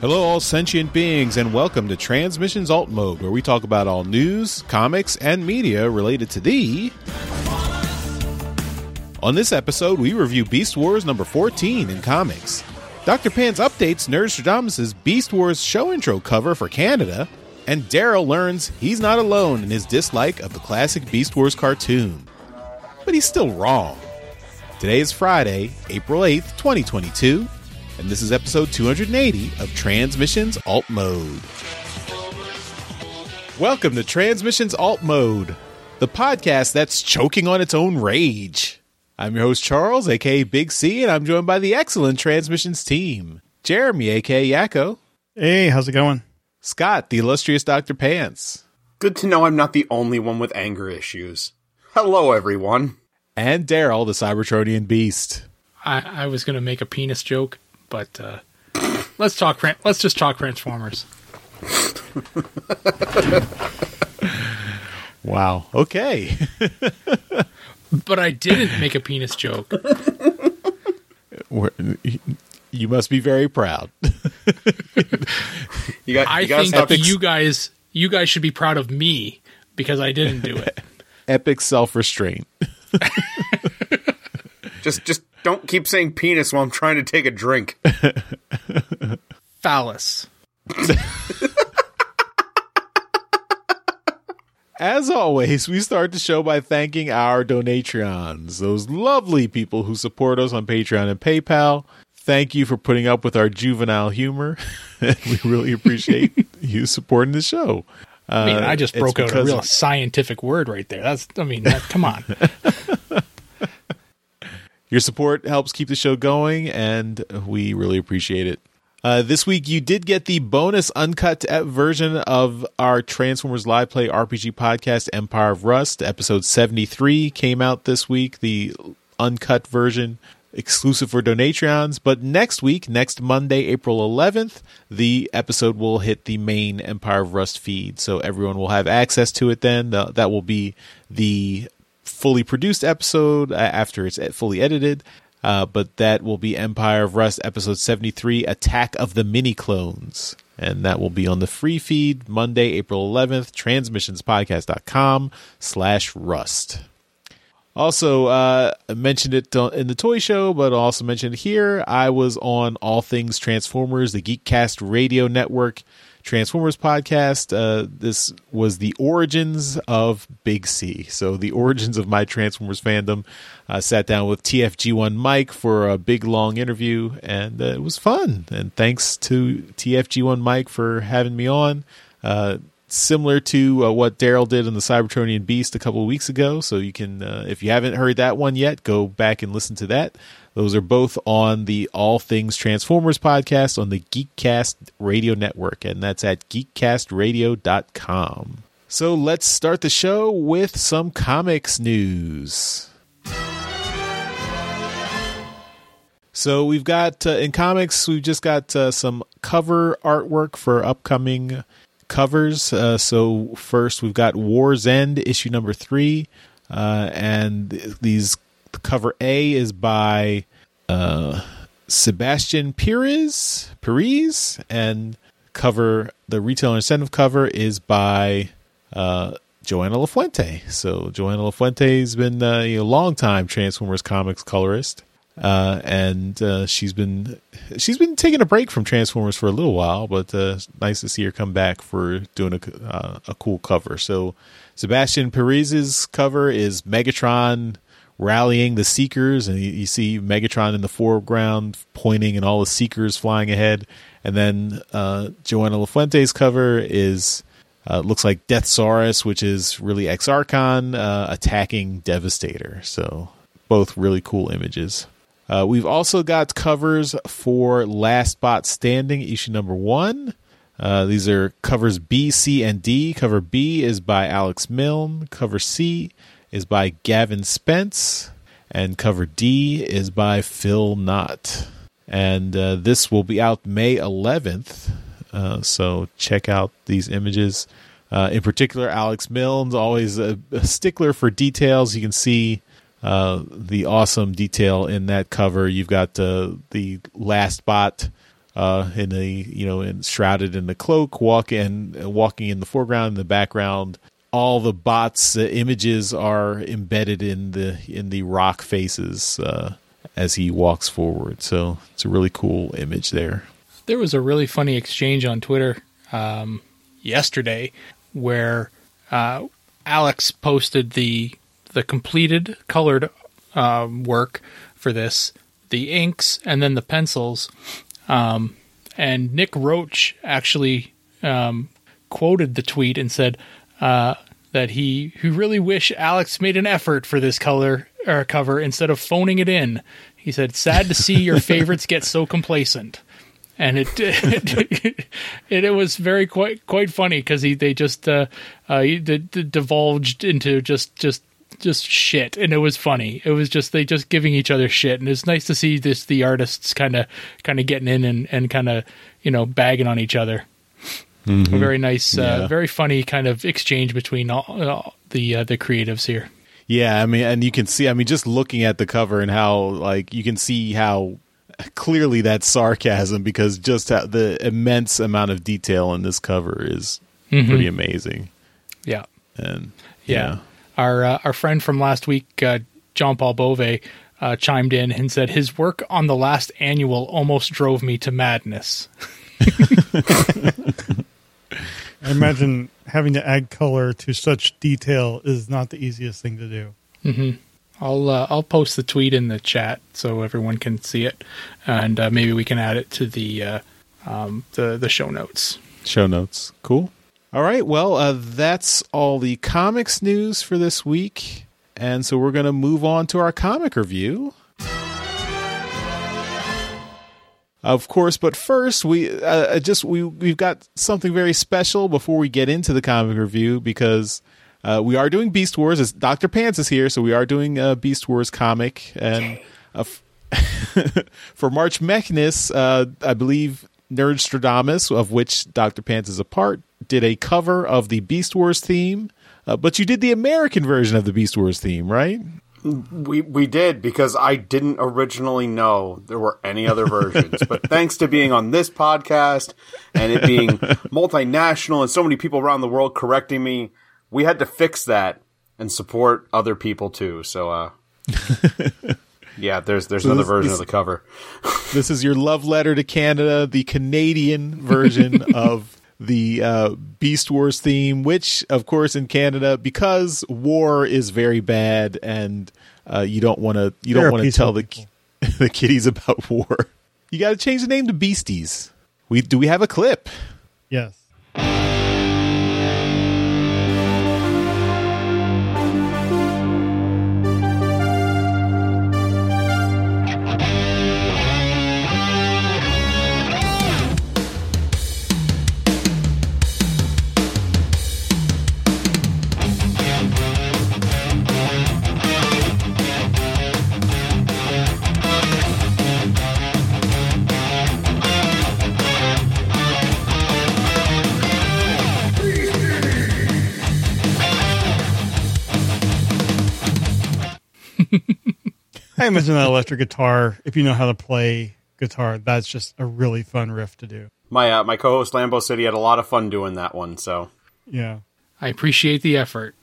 Hello, all sentient beings, and welcome to Transmissions Alt Mode, where we talk about all news, comics, and media related to thee. On this episode, we review Beast Wars number 14 in comics. Dr. Pants updates Nerdstradamus' Beast Wars show intro cover for Canada, and Daryl learns he's not alone in his dislike of the classic Beast Wars cartoon. But he's still wrong. Today is Friday, April 8th, 2022, and this is episode 280 of Transmissions Alt Mode. Welcome to Transmissions Alt Mode, the podcast that's choking on its own rage. I'm your host, Charles, a.k.a. Big C, and I'm joined by the excellent Transmissions team. Jeremy, a.k.a. Yakko. Hey, how's it going? Scott, the illustrious Dr. Pants. Good to know I'm not the only one with anger issues. Hello, everyone. And Daryl, the Cybertronian Beast. I was going to make a penis joke, but let's just talk Transformers. Wow. Okay. But I didn't make a penis joke. You must be very proud. I think you guys should be proud of me because I didn't do it. Epic self-restraint. Just don't keep saying penis while I'm trying to take a drink. Phallus. As always, we start the show by thanking our Donatreons, those lovely people who support us on Patreon and PayPal. Thank you for putting up with our juvenile humor. We really appreciate you supporting the show. I just broke out a real scientific word right there. Come on. Your support helps keep the show going, and we really appreciate it. This week, you did get the bonus uncut version of our Transformers Live Play RPG podcast, Empire of Rust. Episode 73 came out this week, the uncut version, exclusive for Donatreons. But next week, next Monday, April 11th, the episode will hit the main Empire of Rust feed. So everyone will have access to it then. That will be the fully produced episode after it's fully edited. But that will be Empire of Rust episode 73, Attack of the Mini-Clones. And that will be on the free feed Monday, April 11th, transmissionspodcast.com/rust. Also, I mentioned it in the toy show, but also mentioned here, I was on All Things Transformers, the Geekcast Radio Network Transformers podcast. This was the origins of Big C. So the origins of my Transformers fandom. Sat down with TFG1 Mike for a big, long interview, and it was fun. And thanks to TFG1 Mike for having me on. Similar to what Daryl did in the Cybertronian Beast a couple of weeks ago. So you can, if you haven't heard that one yet, go back and listen to that. Those are both on the All Things Transformers podcast on the Geekcast Radio Network, and that's at geekcastradio.com. So let's start the show with some comics news. So we've got, in comics, we've just got some cover artwork for upcoming covers. So first we've got War's End, issue number 3, and these cover A is by Sebastian Perez, and the retail incentive cover is by Joanna LaFuente. So Joanna LaFuente has been a long time Transformers comics colorist, and she's been taking a break from Transformers for a little while, but nice to see her come back for doing a cool cover. So Sebastian Perez's cover is Megatron rallying the Seekers, and you see Megatron in the foreground pointing and all the Seekers flying ahead. And then Joanna LaFuente's cover is looks like Deathsaurus, which is really Ex-Archon attacking Devastator. So both really cool images. We've also got covers for Last Bot Standing, issue number 1. These are covers B, C, and D. Cover B is by Alex Milne. Cover C is by Gavin Spence. And cover D is by Phil Knott. And this will be out May 11th. So check out these images. In particular, Alex Milne's always a stickler for details. You can see the awesome detail in that cover. You've got the last bot shrouded in the cloak, walking in the foreground. In the background, all the bots' images are embedded in the rock faces as he walks forward. So it's a really cool image there. There was a really funny exchange on Twitter yesterday where Alex posted the completed colored work for this, the inks, and then the pencils. And Nick Roach actually quoted the tweet and said that he really wish Alex made an effort for this cover instead of phoning it in. He said, "Sad to see your favorites get so complacent." And it was very quite funny because they just divulged into just shit, and it was funny. It was just they just giving each other shit, and it's nice to see the artists kind of getting in and kind of bagging on each other. Mm-hmm. A very nice, very funny kind of exchange between all the creatives here. Yeah, I mean, and you can see, just looking at the cover and how you can see how clearly that's sarcasm, because just the immense amount of detail in this cover is pretty amazing. Yeah. And yeah. Our friend from last week, John Paul Bove, chimed in and said his work on the last annual almost drove me to madness. I imagine having to add color to such detail is not the easiest thing to do. Mm-hmm. I'll post the tweet in the chat so everyone can see it, and maybe we can add it to the show notes. Show notes, cool. All right, well, that's all the comics news for this week, and so we're going to move on to our comic review. Of course, but first we've got something very special before we get into the comic review, because we are doing Beast Wars. As Dr. Pants is here, so we are doing a Beast Wars comic, and for March Madness, I believe Nerdstradamus, of which Dr. Pants is a part, did a cover of the Beast Wars theme, but you did the American version of the Beast Wars theme, right? We did, because I didn't originally know there were any other versions. But thanks to being on this podcast and it being multinational and so many people around the world correcting me, we had to fix that and support other people too. So, yeah, there's another version of the cover. This is your love letter to Canada, the Canadian version of the Beast Wars theme, which, of course, in Canada, because war is very bad, and you don't want to tell the kiddies about war. You got to change the name to Beasties. Do we have a clip? Yes. I imagine that electric guitar, if you know how to play guitar, that's just a really fun riff to do. My co-host Lambo said he had a lot of fun doing that one, so. Yeah. I appreciate the effort.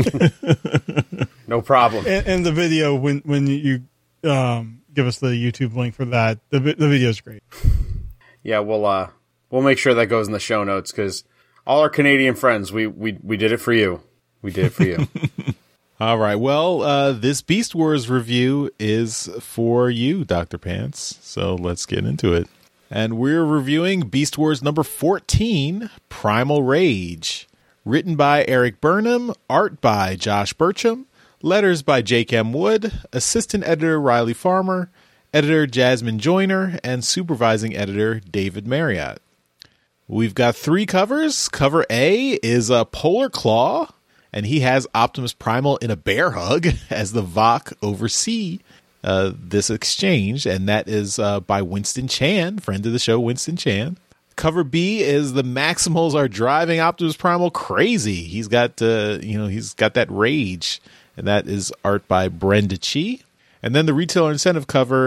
No problem. And the video, when you give us the YouTube link for that, the video is great. Yeah, we'll make sure that goes in the show notes, because all our Canadian friends, we did it for you. We did it for you. All right. Well, this Beast Wars review is for you, Dr. Pants. So let's get into it. And we're reviewing Beast Wars number 14, Primal Rage. Written by Eric Burnham, art by Josh Burcham, letters by Jake M. Wood, assistant editor Riley Farmer, editor Jasmine Joyner, and supervising editor David Marriott. We've got 3 covers. Cover A is a Polar Claw, and he has Optimus Primal in a bear hug as the Vok oversee this exchange, and that is by Winston Chan, friend of the show, Winston Chan. Cover B is the Maximals are driving Optimus Primal crazy. He's got that rage, and that is art by Brenda Chi. And then the retailer incentive cover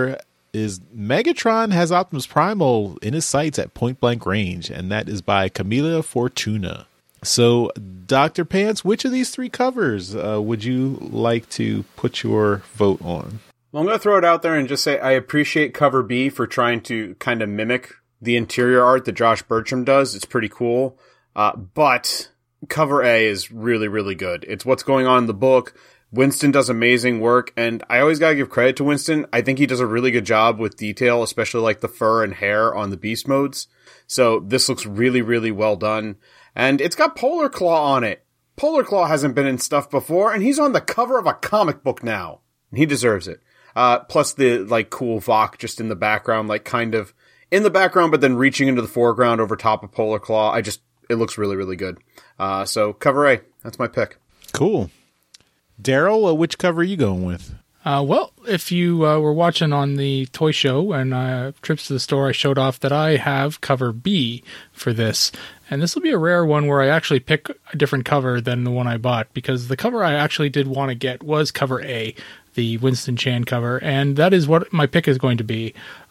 is Megatron has Optimus Primal in his sights at point blank range, and that is by Camila Fortuna. So, Dr. Pants, which of these 3 covers would you like to put your vote on? Well, I'm going to throw it out there and just say I appreciate cover B for trying to kind of mimic the interior art that Josh Bertram does. It's pretty cool. But cover A is really, really good. It's what's going on in the book. Winston does amazing work, and I always gotta give credit to Winston. I think he does a really good job with detail, especially like the fur and hair on the beast modes. So this looks really, really well done. And it's got Polar Claw on it. Polar Claw hasn't been in stuff before, and he's on the cover of a comic book now. He deserves it. Plus the like cool Vok just in the background, like kind of in the background, but then reaching into the foreground over top of Polar Claw. It looks really, really good. So cover A, that's my pick. Cool. Daryl, which cover are you going with? Well, if you were watching on the toy show and trips to the store, I showed off that I have cover B for this. And this will be a rare one where I actually pick a different cover than the one I bought, because the cover I actually did want to get was cover A, the Winston Chan cover, and that is what my pick is going to be.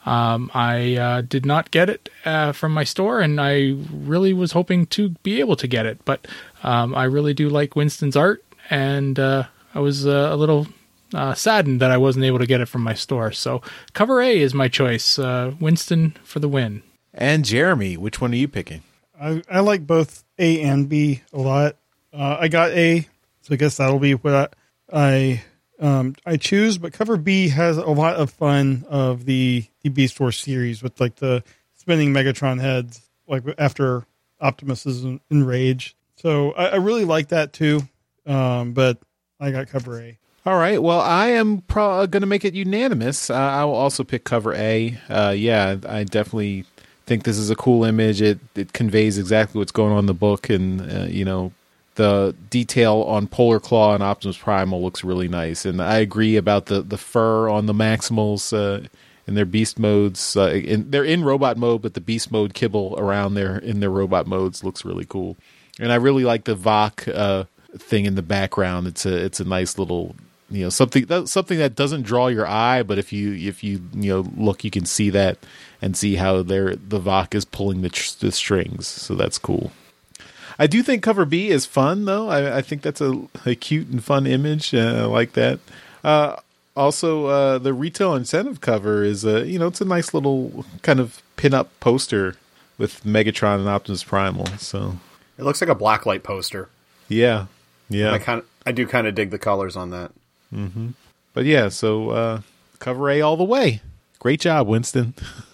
I did not get it from my store, and I really was hoping to be able to get it, but I really do like Winston's art, and I was a little saddened that I wasn't able to get it from my store. So cover A is my choice. Winston for the win. And Jeremy, which one are you picking? I like both A and B a lot. I got A, so I guess that'll be what I choose. But cover B has a lot of fun of the Beast Wars series with like the spinning Megatron heads, like after Optimus is enraged. So I really like that too. But I got cover A. All right. Well, I am going to make it unanimous. I will also pick cover A. Yeah, I definitely think this is a cool image. It conveys exactly what's going on in the book, and the detail on Polar Claw and Optimus Primal looks really nice. And I agree about the fur on the Maximals in their beast modes. They're in robot mode, but the beast mode kibble around in their robot modes looks really cool. And I really like the Vok thing in the background. It's a nice little something that doesn't draw your eye, but if you look, you can see that and see how the Vok is pulling the strings. So that's cool. I do think cover B is fun though. I think that's a cute and fun image. I like that. Also, the retail incentive cover is it's a nice little kind of pin-up poster with Megatron and Optimus Primal. So it looks like a blacklight poster. Yeah. I do kind of dig the colors on that. Mm-hmm. But yeah, so cover A all the way. Great job, Winston.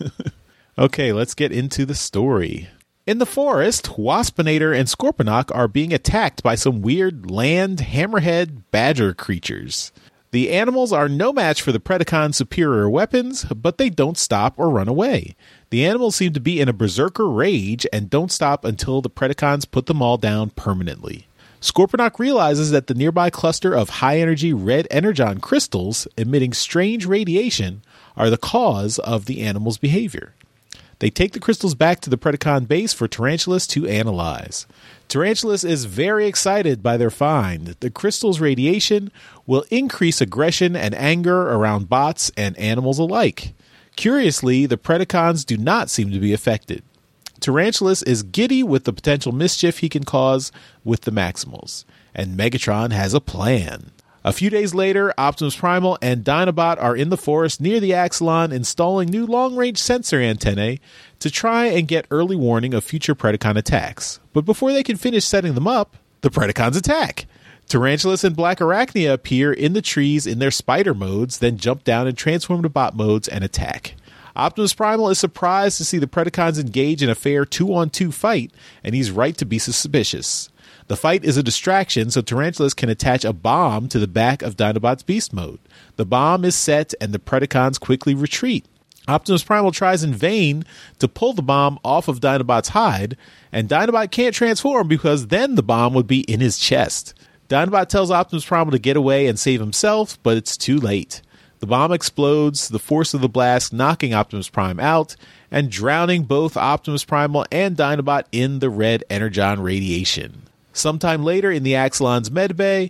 Okay, let's get into the story. In the forest, Waspinator and Scorponok are being attacked by some weird land hammerhead badger creatures. The animals are no match for the Predacon's superior weapons, but they don't stop or run away. The animals seem to be in a berserker rage and don't stop until the Predacons put them all down permanently. Scorponok realizes that the nearby cluster of high-energy red energon crystals emitting strange radiation are the cause of the animals' behavior. They take the crystals back to the Predacon base for Tarantulas to analyze. Tarantulas is very excited by their find. The crystal's radiation will increase aggression and anger around bots and animals alike. Curiously, the Predacons do not seem to be affected. Tarantulas is giddy with the potential mischief he can cause with the Maximals, and Megatron has a plan. A few days later, Optimus Primal and Dinobot are in the forest near the Axelon installing new long-range sensor antennae to try and get early warning of future Predacon attacks. But before they can finish setting them up, the Predacons attack! Tarantulas and Black Arachnia appear in the trees in their spider modes, then jump down and transform to bot modes and attack. Optimus Primal is surprised to see the Predacons engage in a fair 2-on-2 fight, and he's right to be suspicious. The fight is a distraction so Tarantulas can attach a bomb to the back of Dinobot's beast mode. The bomb is set and the Predacons quickly retreat. Optimus Primal tries in vain to pull the bomb off of Dinobot's hide, and Dinobot can't transform because then the bomb would be in his chest. Dinobot tells Optimus Primal to get away and save himself, but it's too late. The bomb explodes, the force of the blast knocking Optimus Prime out and drowning both Optimus Primal and Dinobot in the red energon radiation. Sometime later in the Axelon's medbay,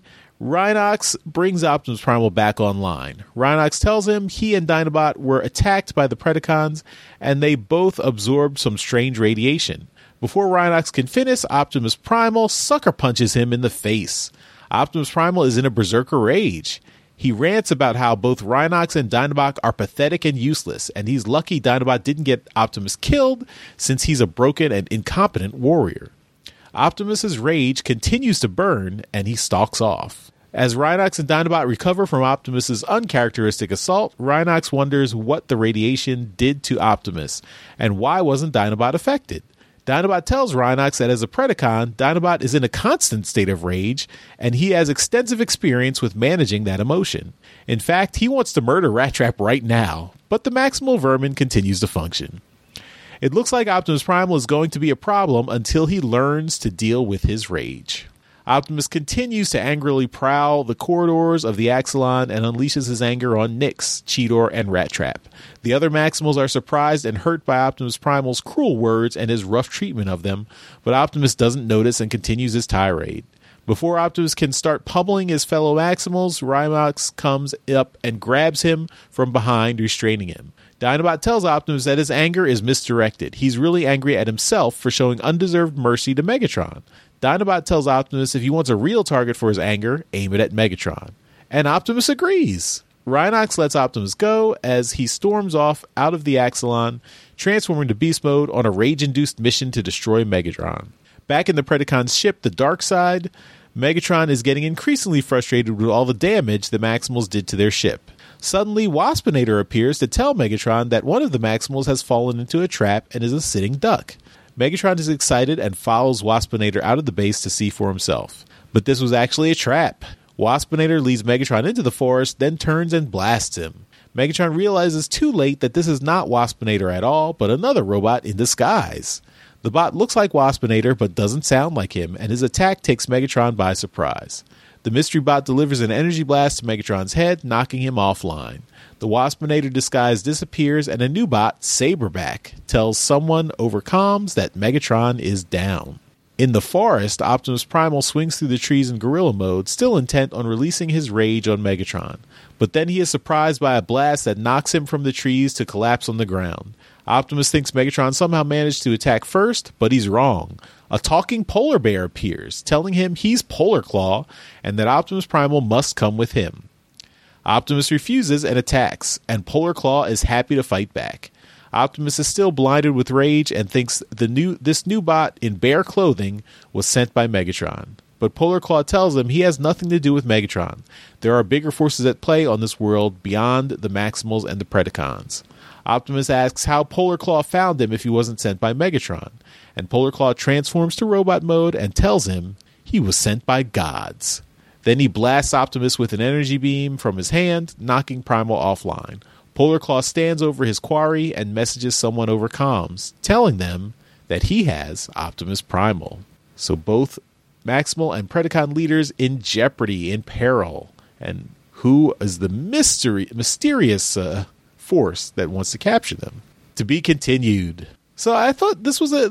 Rhinox brings Optimus Primal back online. Rhinox tells him he and Dinobot were attacked by the Predacons, and they both absorbed some strange radiation. Before Rhinox can finish, Optimus Primal sucker punches him in the face. Optimus Primal is in a berserker rage. He rants about how both Rhinox and Dinobot are pathetic and useless, and he's lucky Dinobot didn't get Optimus killed, since he's a broken and incompetent warrior. Optimus's rage continues to burn, and he stalks off. As Rhinox and Dinobot recover from Optimus's uncharacteristic assault, Rhinox wonders what the radiation did to Optimus, and why wasn't Dinobot affected. Dinobot tells Rhinox that as a Predacon, Dinobot is in a constant state of rage, and he has extensive experience with managing that emotion. In fact, he wants to murder Rat Trap right now, but the Maximal Vermin continues to function. It looks like Optimus Primal is going to be a problem until he learns to deal with his rage. Optimus continues to angrily prowl the corridors of the Axalon and unleashes his anger on Nyx, Cheetor, and Rat Trap. The other Maximals are surprised and hurt by Optimus Primal's cruel words and his rough treatment of them, but Optimus doesn't notice and continues his tirade. Before Optimus can start pummeling his fellow Maximals, Rhinox comes up and grabs him from behind, restraining him. Dinobot tells Optimus that his anger is misdirected. He's really angry at himself for showing undeserved mercy to Megatron. Dinobot tells Optimus if he wants a real target for his anger, aim it at Megatron. And Optimus agrees. Rhinox lets Optimus go as he storms off out of the Axalon, transforming to beast mode on a rage-induced mission to destroy Megatron. Back in the Predacon's ship, the Dark Side, Megatron is getting increasingly frustrated with all the damage the Maximals did to their ship. Suddenly, Waspinator appears to tell Megatron that one of the Maximals has fallen into a trap and is a sitting duck. Megatron is excited and follows Waspinator out of the base to see for himself. But this was actually a trap. Waspinator leads Megatron into the forest, then turns and blasts him. Megatron realizes too late that this is not Waspinator at all, but another robot in disguise. The bot looks like Waspinator, but doesn't sound like him, and his attack takes Megatron by surprise. The mystery bot delivers an energy blast to Megatron's head, knocking him offline. The Waspinator disguise disappears, and a new bot, Saberback, tells someone over comms that Megatron is down. In the forest, Optimus Primal swings through the trees in gorilla mode, still intent on releasing his rage on Megatron. But then he is surprised by a blast that knocks him from the trees to collapse on the ground. Optimus thinks Megatron somehow managed to attack first, but he's wrong. A talking polar bear appears, telling him he's Polar Claw, and that Optimus Primal must come with him. Optimus refuses and attacks, and Polar Claw is happy to fight back. Optimus is still blinded with rage and thinks this new bot in bear clothing was sent by Megatron. But Polar Claw tells him he has nothing to do with Megatron. There are bigger forces at play on this world beyond the Maximals and the Predacons. Optimus asks how Polar Claw found him if he wasn't sent by Megatron, and Polar Claw transforms to robot mode and tells him he was sent by gods. Then he blasts Optimus with an energy beam from his hand, knocking Primal offline. Polar Claw stands over his quarry and messages someone over comms, telling them that he has Optimus Primal. So both Maximal and Predacon leaders in jeopardy, in peril. And who is the mysterious force that wants to capture them? To be continued. So I thought this was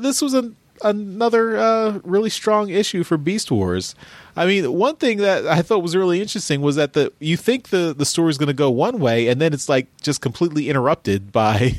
another really strong issue for Beast Wars. I mean, one thing that I thought was really interesting was that you think the story is going to go one way, and then it's like just completely interrupted by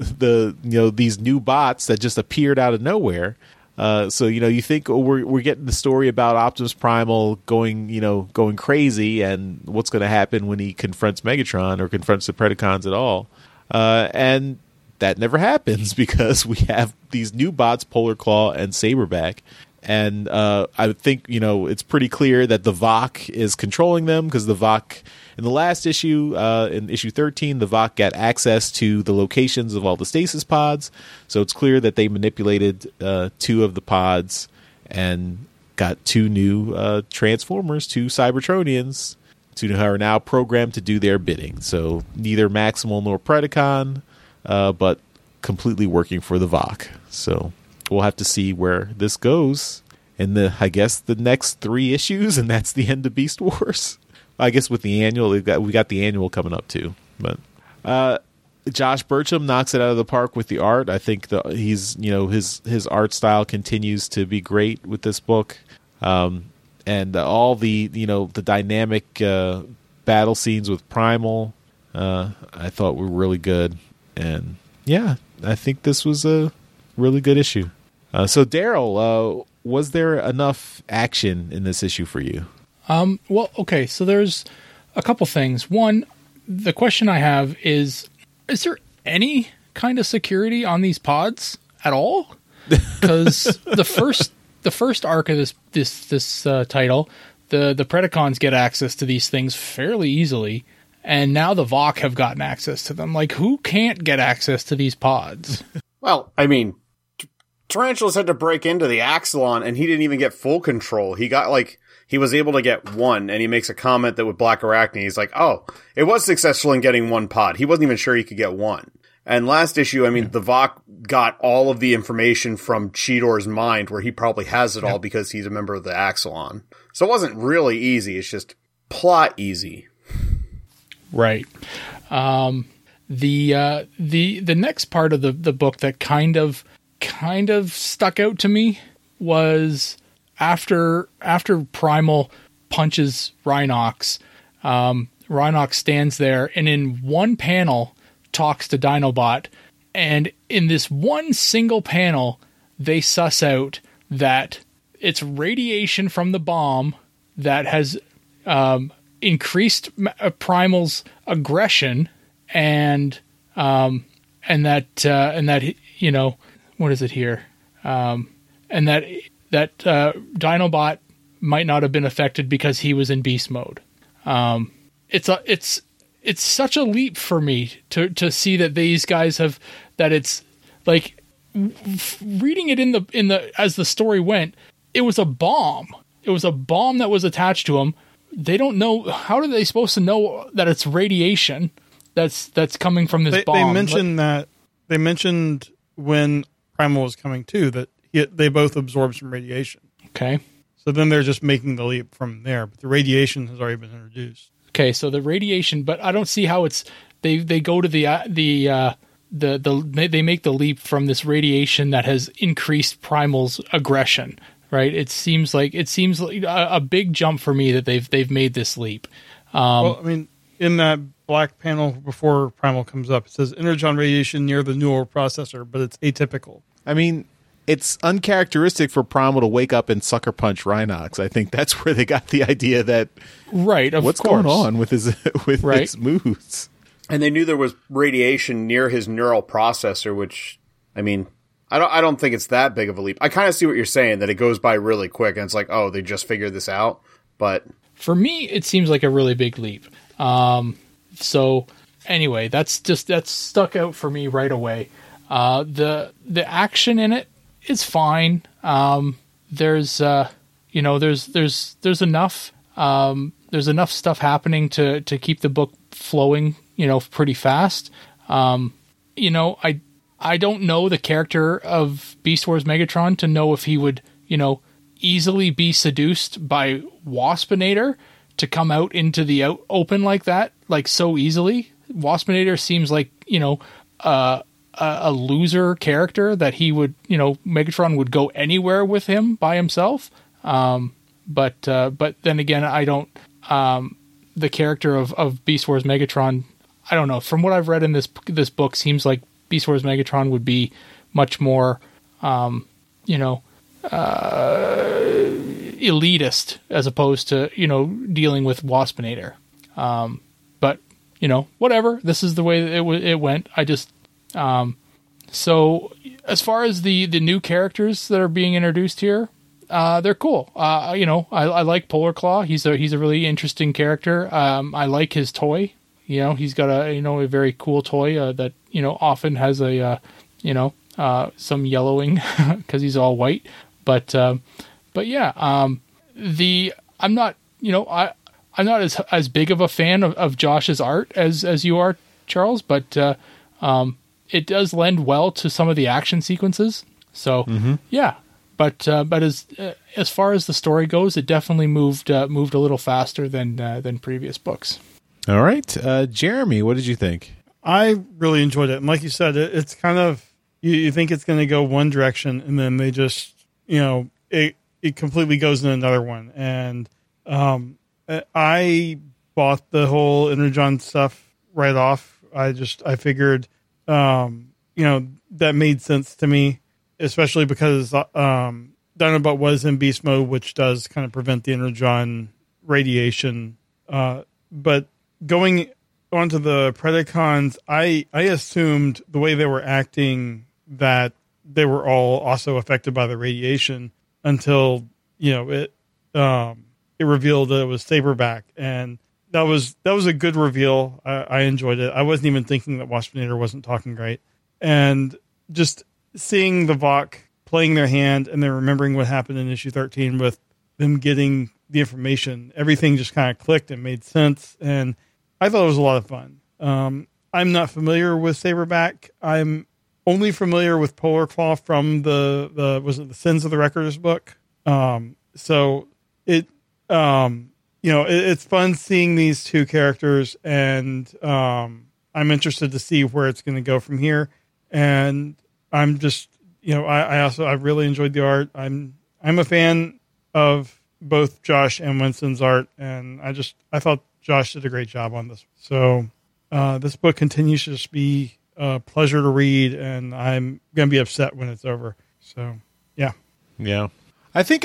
these new bots that just appeared out of nowhere. So you think we're getting the story about Optimus Primal going crazy, and what's going to happen when he confronts Megatron or confronts the Predacons at all, and that never happens because we have these new bots, Polar Claw and Saberback. And I think, it's pretty clear that the Vok is controlling them because the Vok, in the last issue, in issue 13, the Vok got access to the locations of all the stasis pods. So it's clear that they manipulated 2 of the pods and got 2 new Transformers, 2 Cybertronians, who are now programmed to do their bidding. So neither Maximal nor Predacon, but completely working for the Vok. So we'll have to see where this goes in the next 3 issues, and that's the end of Beast Wars. I guess with the annual, we got the annual coming up too. But Josh Burcham knocks it out of the park with the art. I think his art style continues to be great with this book. And and all the the dynamic battle scenes with Primal, I thought were really good. And yeah, I think this was a really good issue. So Daryl, was there enough action in this issue for you? Well, okay, so there's a couple things. One, the question I have is there any kind of security on these pods at all? Because the first arc of this title, the Predacons get access to these things fairly easily, and now the Vok have gotten access to them. Like, who can't get access to these pods? Well, I mean, Tarantulas had to break into the Axelon, and he didn't even get full control. He got, like, he was able to get one, and he makes a comment that with Black Arachne, he's like, oh, it was successful in getting one pod. He wasn't even sure he could get one. And last issue, I mean, the Vok got all of the information from Cheetor's mind, where he probably has it all because he's a member of the Axelon. So it wasn't really easy. It's just plot easy. Right. The next part of the book that kind of stuck out to me was after Primal punches Rhinox. Rhinox stands there and in one panel talks to Dinobot, and in this one single panel they suss out that it's radiation from the bomb that has increased Primal's aggression, and that you know, what is it here? And that Dinobot might not have been affected because he was in beast mode. It's such a leap for me to see that these guys have, that it's like reading it in the as the story went, it was a bomb. It was a bomb that was attached to him. They don't know, how are they supposed to know that it's radiation that's coming from this bomb? They mentioned when Primal was coming too, that they both absorbed some radiation. Okay. So then they're just making the leap from there, but the radiation has already been introduced. Okay, so the radiation, but I don't see how it's they go to they make the leap from this radiation that has increased Primal's aggression, right? It seems like a big jump for me that they've made this leap. Well, I mean, in that black panel before Primal comes up, it says energon radiation near the neural processor, but it's atypical. I mean, it's uncharacteristic for Primal to wake up and sucker punch Rhinox. I think that's where they got the idea that, right? Of what's course. going on with his moves? And they knew there was radiation near his neural processor, which, I mean, I don't think it's that big of a leap. I kind of see what you're saying, that it goes by really quick, and it's like, oh, they just figured this out. But for me, it seems like a really big leap. So anyway, that's stuck out for me right away. The action in it is fine. There's enough. There's enough stuff happening to keep the book flowing, pretty fast. I don't know the character of Beast Wars Megatron to know if he would, easily be seduced by Waspinator to come out into the open like that, like so easily. Waspinator seems like, a loser character that he would, Megatron would go anywhere with him by himself. But then again, I don't, the character of Beast Wars Megatron, I don't know. From what I've read in this book, seems like Beast Wars Megatron would be much more, elitist as opposed to, dealing with Waspinator. But, whatever. This is the way that it went. I just, so as far as the new characters that are being introduced here, they're cool. I like Polar Claw. He's a really interesting character. I like his toy. He's got a very cool toy that often has a some yellowing because he's all white. But yeah, I'm not as big of a fan of Josh's art as you are, Charles. But it does lend well to some of the action sequences. So yeah. But as far as the story goes, it definitely moved a little faster than previous books. All right, Jeremy, what did you think? I really enjoyed it, and like you said, it's kind of you think it's going to go one direction, and then they just it completely goes in another one. And I bought the whole Energon stuff right off. I figured, that made sense to me, especially because Dinobot was in beast mode, which does kind of prevent the Energon radiation. But going onto the Predacons, I assumed the way they were acting that they were all also affected by the radiation until, it revealed that it was Saberback. And that was a good reveal. I enjoyed it. I wasn't even thinking that Waspinator wasn't talking right. And just seeing the Vok playing their hand and then remembering what happened in issue 13 with them getting the information, everything just kind of clicked and made sense. And I thought it was a lot of fun. I'm not familiar with Saberback. I'm only familiar with Polar Claw from the Sins of the Wreckers book. So it's fun seeing these two characters, and I'm interested to see where it's going to go from here. And I'm just, I really enjoyed the art. I'm a fan of both Josh and Winston's art, and I thought Josh did a great job on this. So this book continues to just be a pleasure to read, and I'm going to be upset when it's over. So, yeah. Yeah. I think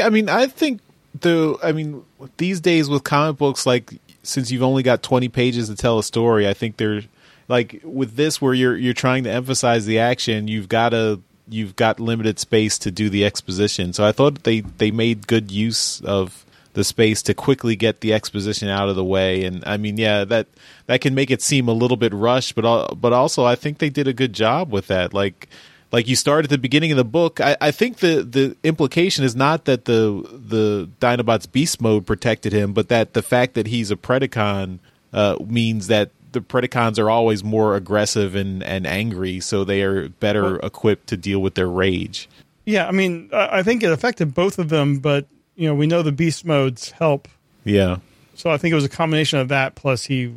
these days with comic books, like, since you've only got 20 pages to tell a story, I think they're like with this where you're trying to emphasize the action, you've got limited space to do the exposition. So I thought they made good use of the space to quickly get the exposition out of the way. And I mean, yeah, that can make it seem a little bit rushed, but also I think they did a good job with that. Like you start at the beginning of the book. I think the implication is not that the Dinobot's beast mode protected him, but that the fact that he's a Predacon means that the Predacons are always more aggressive and angry, so they are better equipped to deal with their rage. Yeah, I mean, I think it affected both of them, but we know the beast modes help. Yeah. So I think it was a combination of that plus he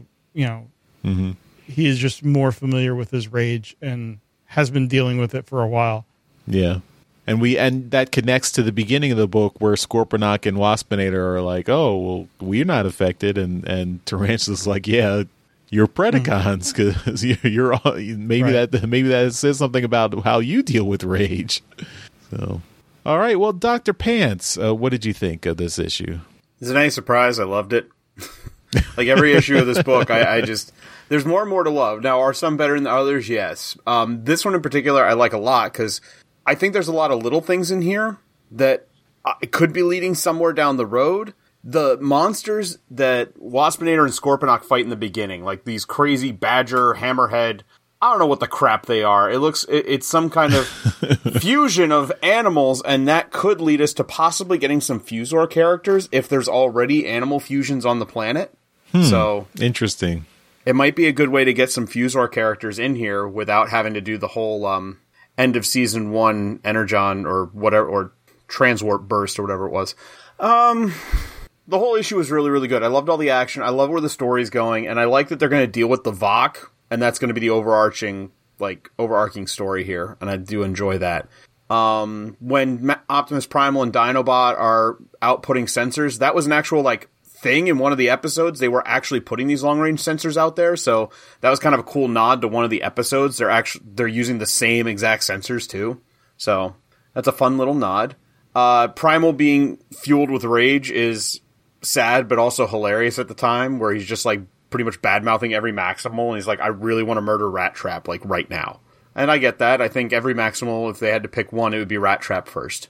is just more familiar with his rage and has been dealing with it for a while. Yeah. And that connects to the beginning of the book where Scorponok and Waspinator are like, "Oh, well, we're not affected," and Tarantula's like, "Yeah, you're Predacons because you're all, maybe that says something about how you deal with rage." So, all right, well, Dr. Pants, what did you think of this issue? Is it any surprise? I loved it. Like every issue of this book, I just there's more and more to love. Now, are some better than the others? Yes. This one in particular, I like a lot because I think there's a lot of little things in here that could be leading somewhere down the road. The monsters that Waspinator and Scorponok fight in the beginning, like these crazy badger, hammerhead, I don't know what the crap they are. It's some kind of fusion of animals, and that could lead us to possibly getting some Fusor characters if there's already animal fusions on the planet. So interesting. It might be a good way to get some Fusor characters in here without having to do the whole end of season 1 Energon or whatever, or Transwarp burst or whatever it was. The whole issue was really, really good. I loved all the action. I love where the story's going, and I like that they're going to deal with the Vok, and that's going to be the overarching story here, and I do enjoy that. When Optimus Primal and Dinobot are outputting sensors, that was an actual thing in one of the episodes. They were actually putting these long-range sensors out there, so that was kind of a cool nod to one of the episodes. They're using the same exact sensors too, so that's a fun little nod. Primal being fueled with rage is sad, but also hilarious at the time, where he's just pretty much bad-mouthing every Maximal, and he's like, I really want to murder Rat Trap, right now. And I get that. I think every Maximal, if they had to pick one, it would be Rat Trap first.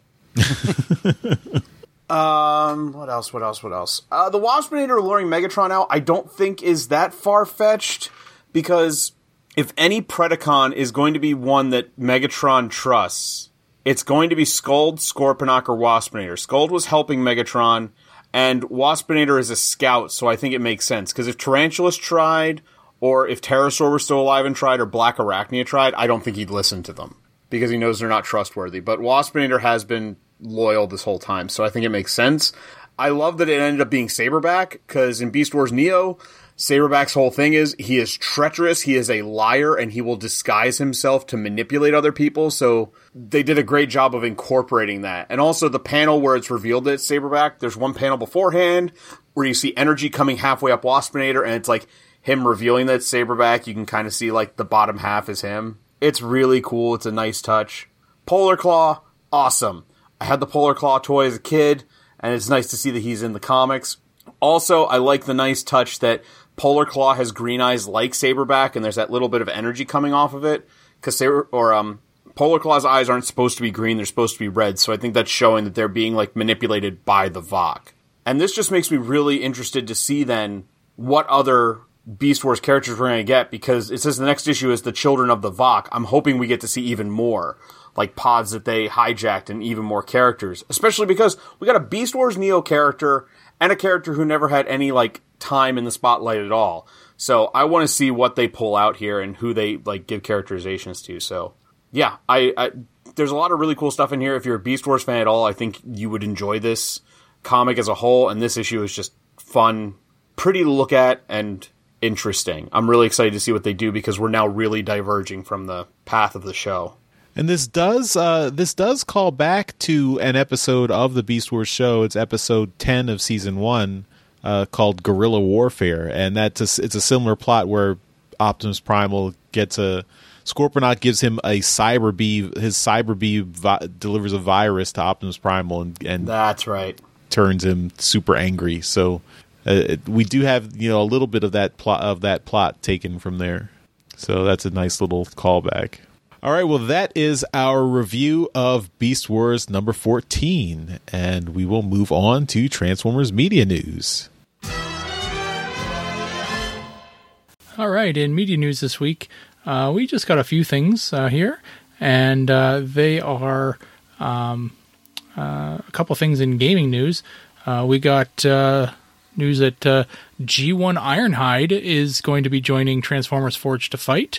What else? The Waspinator luring Megatron out, I don't think is that far-fetched, because if any Predacon is going to be one that Megatron trusts, it's going to be Skuld, Scorponok, or Waspinator. Skuld was helping Megatron, and Waspinator is a scout, so I think it makes sense. Because if Tarantulas tried, or if Pterosaur were still alive and tried, or Black Arachnia tried, I don't think he'd listen to them. Because he knows they're not trustworthy. But Waspinator has been loyal this whole time, so I think it makes sense. I love that it ended up being Saberback, because in Beast Wars Neo, Saberback's whole thing is he is treacherous, he is a liar, and he will disguise himself to manipulate other people. So they did a great job of incorporating that. And also the panel where it's revealed that it's Saberback, there's one panel beforehand where you see energy coming halfway up Waspinator, and it's like him revealing that it's Saberback. You can kind of see like the bottom half is him. It's really cool. It's a nice touch. Polar Claw, awesome. I had the Polar Claw toy as a kid, and it's nice to see that he's in the comics. Also, I like the nice touch that Polar Claw has green eyes like Saberback, and there's that little bit of energy coming off of it. Because Polar Claw's eyes aren't supposed to be green; they're supposed to be red. So I think that's showing that they're being like manipulated by the Vok. And this just makes me really interested to see then what other Beast Wars characters we're going to get, because it says the next issue is the Children of the Vok. I'm hoping we get to see even more, like pods that they hijacked and even more characters. Especially because we got a Beast Wars Neo character and a character who never had any like time in the spotlight at all. So I want to see what they pull out here and who they like give characterizations to. So yeah, I there's a lot of really cool stuff in here. If you're a Beast Wars fan at all, I think you would enjoy this comic as a whole. And this issue is just fun, pretty to look at, and interesting. I'm really excited to see what they do, because we're now really diverging from the path of the show. And this does call back to an episode of the Beast Wars show. It's episode 10 of season 1, called Guerrilla Warfare, and it's a similar plot where Optimus Primal gets Scorponok gives him a cyber bee. His cyber bee delivers a virus to Optimus Primal, and that's right, turns him super angry. So we do have a little bit of that plot taken from there. So that's a nice little callback. All right, well, that is our review of Beast Wars number 14, and we will move on to Transformers Media News. All right, in media news this week, we just got a few things here, and they are a couple things in gaming news. We got news that G1 Ironhide is going to be joining Transformers Forged to Fight.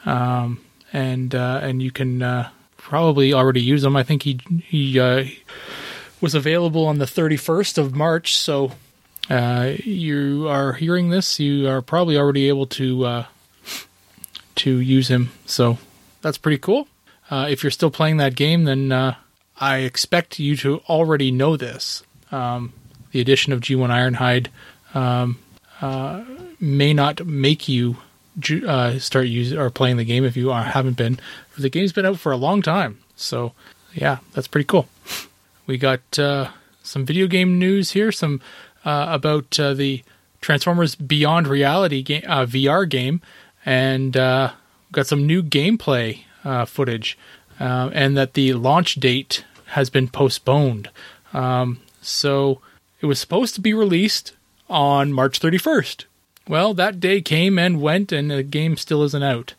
And you can probably already use them. I think he was available on the 31st of March, so you are hearing this, you are probably already able to use him. So that's pretty cool. If you're still playing that game, then I expect you to already know this. The addition of G1 Ironhide may not make you start using or playing the game if you haven't been. The game's been out for a long time, so yeah, that's pretty cool. We got some video game news here, some about the Transformers Beyond Reality game, VR game, and got some new gameplay footage, and that the launch date has been postponed. So it was supposed to be released on March 31st. Well, that day came and went, and the game still isn't out.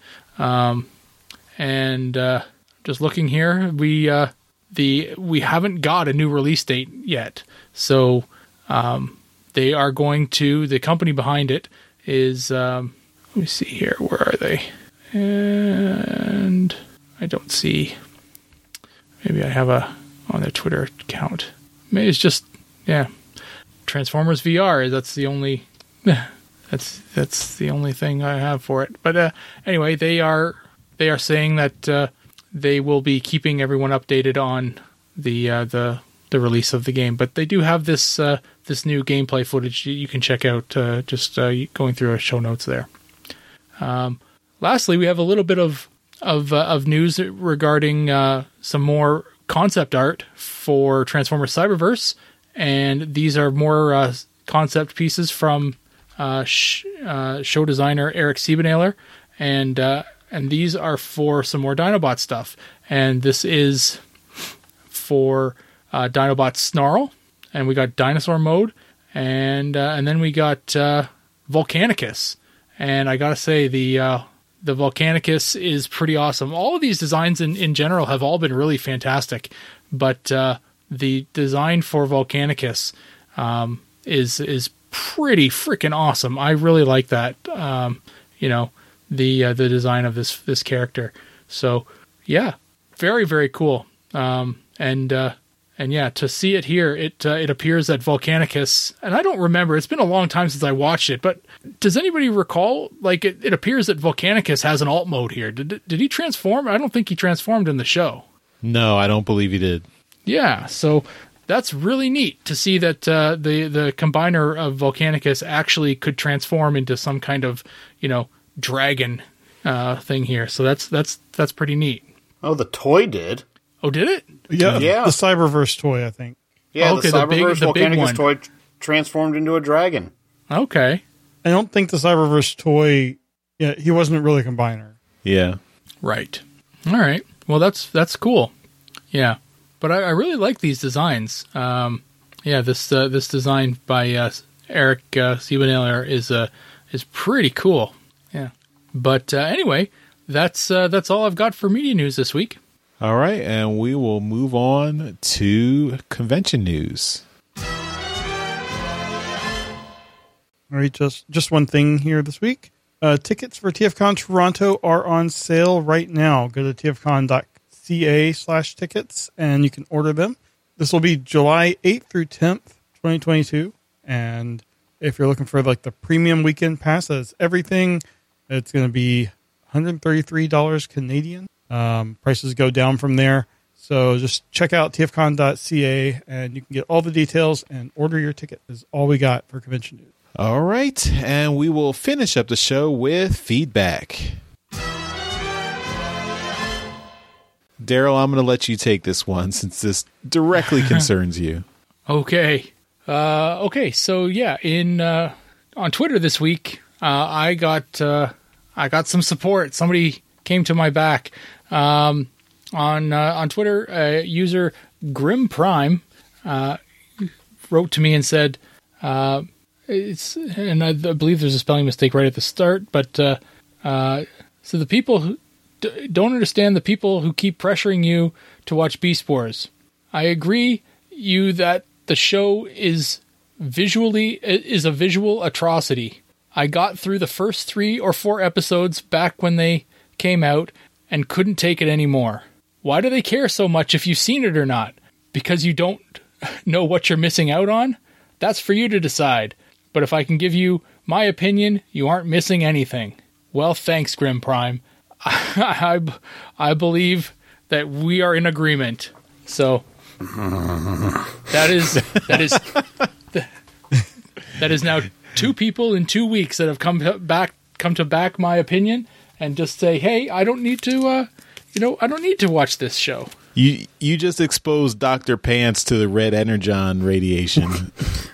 And just looking here, we haven't got a new release date yet. So they are going to, the company behind it is, let me see here, where are they? And I don't see. Maybe I have on their Twitter account. Maybe it's just, yeah, Transformers VR. That's the only. That's the only thing I have for it. But anyway, they are saying that they will be keeping everyone updated on the release of the game. But they do have this new gameplay footage you can check out. Just going through our show notes there. Lastly, we have a little bit of news regarding some more concept art for Transformers Cyberverse, and these are more concept pieces from show designer Eric Siebenahler, and these are for some more Dinobot stuff. And this is for Dinobot Snarl, and we got Dinosaur Mode, and then we got Volcanicus. And I gotta say, the Volcanicus is pretty awesome. All of these designs in general have all been really fantastic, but the design for Volcanicus is pretty freaking awesome. I really like that. The design of this character. So yeah, very, very cool. And And yeah, to see it here, it appears that Volcanicus, and I don't remember, it's been a long time since I watched it, but does anybody recall, like, it appears that Volcanicus has an alt mode here. Did he transform? I don't think he transformed in the show. No, I don't believe he did. Yeah, so that's really neat to see that the combiner of Volcanicus actually could transform into some kind of, dragon thing here. So that's pretty neat. Oh, the toy did. Oh, did it? Yeah, Yeah. the Cyberverse toy, I think. Yeah, Okay, the the big Cyberverse one. Volcanicus toy transformed into a dragon. Okay. I don't think the Cyberverse toy. Yeah, he wasn't really a combiner. Yeah. Right. All right. Well, that's cool. Yeah. But I really like these designs. This design by Eric Siebenaler is pretty cool. Yeah. But anyway, that's all I've got for media news this week. All right, and we will move on to convention news. All right, just one thing here this week. Tickets for TFCon Toronto are on sale right now. Go to tfcon.ca/tickets and you can order them. This will be July 8th through 10th, 2022. And if you're looking for like the premium weekend pass, that's everything. It's going to be $133 Canadian. Prices go down from there. So just check out tfcon.ca and you can get all the details and order your ticket. Is all we got for convention news. All right, and we will finish up the show with feedback. Daryl, I'm going to let you take this one since this directly concerns you. Okay. So yeah, on Twitter this week, I got some support. Somebody came to my back. On Twitter, user Grim Prime wrote to me and said, and I believe there's a spelling mistake right at the start, but so the people who don't understand the people who keep pressuring you to watch Beast Wars. I agree that the show is a visual atrocity. I got through the first 3 or 4 episodes back when they came out and couldn't take it anymore. Why do they care so much if you've seen it or not? Because you don't know what you're missing out on? That's for you to decide. But if I can give you my opinion, you aren't missing anything. Well, thanks, Grim Prime. I believe that we are in agreement. So that is now 2 people in 2 weeks that have come to back my opinion and just say, hey, I don't need to watch this show. You just exposed Dr. Pants to the red energon radiation.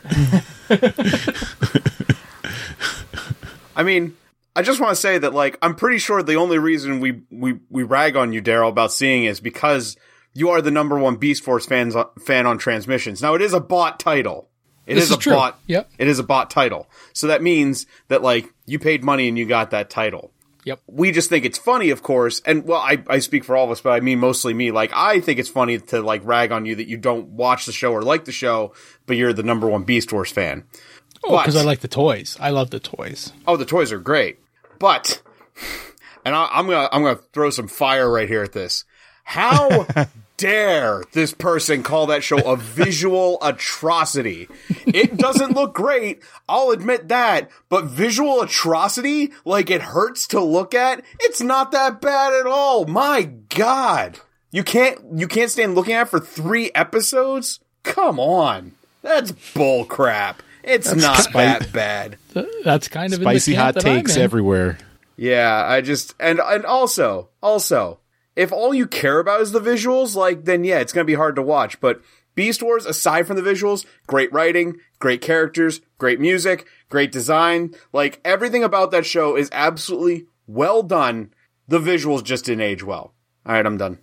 I mean, I just want to say that, like, I'm pretty sure the only reason we rag on you, Daryl, about seeing is because you are the number one Beast Force fan on transmissions. Now, it is a bot title. This is true. Yep. It is a bot title. So that means that, like, you paid money and you got that title. Yep. We just think it's funny, of course. And, well, I speak for all of us, but I mean mostly me. Like, I think it's funny to, like, rag on you that you don't watch the show or like the show, but you're the number one Beast Wars fan. Oh, because I like the toys. I love the toys. Oh, the toys are great. But, and I'm gonna throw some fire right here at this. How dare this person call that show a visual atrocity? It doesn't look great, I'll admit that, but visual atrocity, like it hurts to look at, it's not that bad at all. My God. You can't stand looking at it for 3 episodes? Come on. That's bull crap. It's not that bad. That's kind of spicy in the camp hot that I'm takes in. everywhere. Yeah, I just and also, if all you care about is the visuals, like, then yeah, it's gonna be hard to watch. But Beast Wars, aside from the visuals, great writing, great characters, great music, great design. Like, everything about that show is absolutely well done. The visuals just didn't age well. All right, I'm done.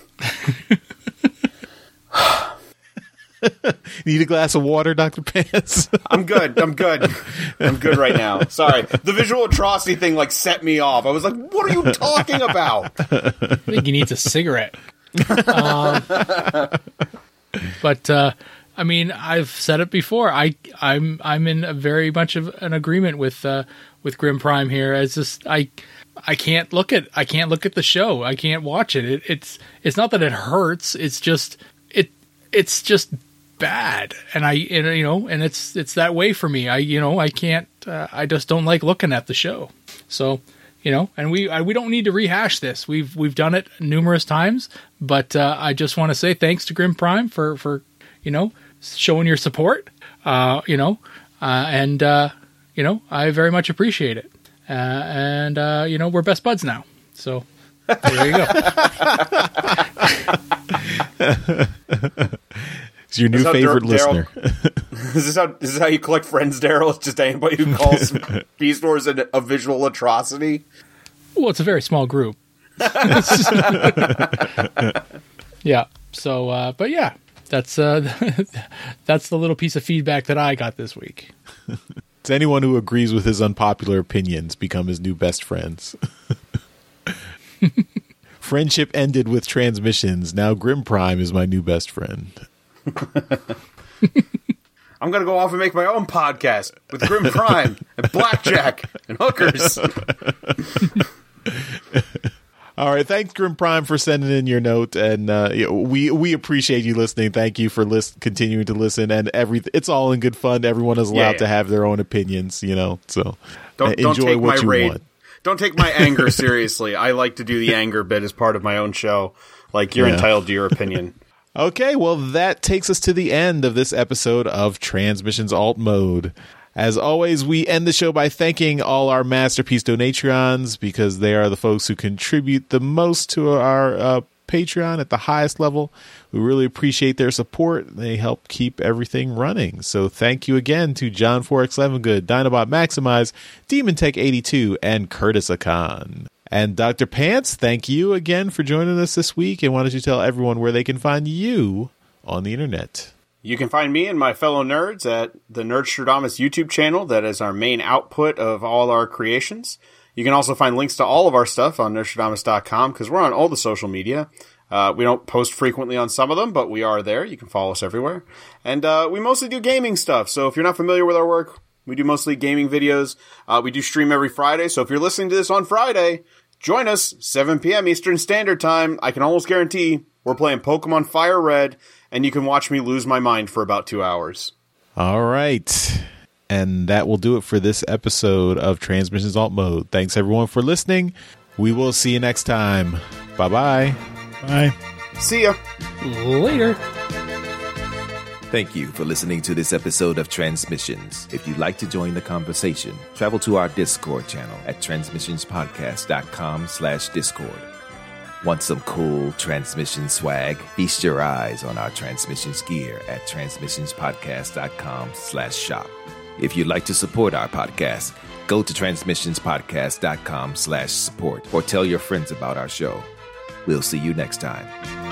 Need a glass of water, Dr. Pants? I'm good right now. Sorry. The visual atrocity thing, like, set me off. I was like, what are you talking about? I think he needs a cigarette. But I mean, I've said it before. I'm in a very much of an agreement with Grim Prime here. It's just I can't look at the show. I can't watch it. It's not that it hurts. It's just it's just bad. And and it's that way for me. I can't, I just don't like looking at the show. So, and we don't need to rehash this. We've done it numerous times, but I just want to say thanks to Grim Prime for showing your support, I very much appreciate it. We're best buds now. So there you go. It's your new favorite listener. Is this how you collect friends, Daryl? It's just anybody who calls Beast Wars a visual atrocity? Well, it's a very small group. Yeah. So, but yeah, that's the little piece of feedback that I got this week. It's anyone who agrees with his unpopular opinions become his new best friends. Friendship ended with transmissions. Now Grim Prime is my new best friend. I'm going to go off and make my own podcast with Grim Prime and Blackjack and hookers. All right. Thanks, Grim Prime, for sending in your note. And we appreciate you listening. Thank you for continuing to listen. And it's all in good fun. Everyone is allowed to have their own opinions, So don't enjoy take what my you rage. want. Don't take my anger seriously. I like to do the anger bit as part of my own show. Like, you're entitled to your opinion. Okay, well, that takes us to the end of this episode of Transmissions Alt Mode. As always, we end the show by thanking all our Masterpiece Donatrons because they are the folks who contribute the most to our Patreon at the highest level. We really appreciate their support. They help keep everything running. So thank you again to John 4X Good, Dinobot Maximize, Demon Tech 82, and Curtis Akan. And Dr. Pants, thank you again for joining us this week. And why don't you tell everyone where they can find you on the internet? You can find me and my fellow nerds at the Nerdstradamus YouTube channel. That is our main output of all our creations. You can also find links to all of our stuff on nerdstradamus.com because we're on all the social media. We don't post frequently on some of them, but we are there. You can follow us everywhere. And we mostly do gaming stuff. So if you're not familiar with our work, we do mostly gaming videos. We do stream every Friday. So if you're listening to this on Friday, join us, 7 p.m. Eastern Standard Time. I can almost guarantee we're playing Pokemon Fire Red, and you can watch me lose my mind for about 2 hours. All right. And that will do it for this episode of Transmissions Alt Mode. Thanks, everyone, for listening. We will see you next time. Bye-bye. Bye. See ya. Later. Thank you for listening to this episode of Transmissions. If you'd like to join the conversation, travel to our Discord channel at transmissionspodcast.com/Discord. Want some cool transmission swag? Feast your eyes on our transmissions gear at transmissionspodcast.com/shop. If you'd like to support our podcast, go to transmissionspodcast.com/support or tell your friends about our show. We'll see you next time.